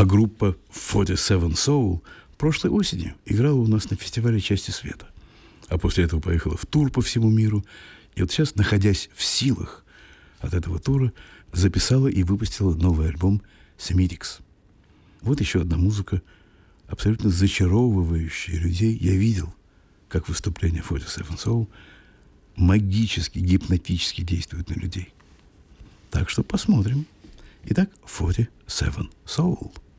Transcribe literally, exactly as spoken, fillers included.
А группа сорок семь Soul прошлой осенью играла у нас на фестивале «Части света». А после этого поехала в тур по всему миру. И вот сейчас, находясь в силах от этого тура, записала и выпустила новый альбом «Семитикс». Вот еще одна музыка, абсолютно зачаровывающая людей. Я видел, как выступление сорок семь Soul магически, гипнотически действует на людей. Так что посмотрим. Итак, сорок семь Soul.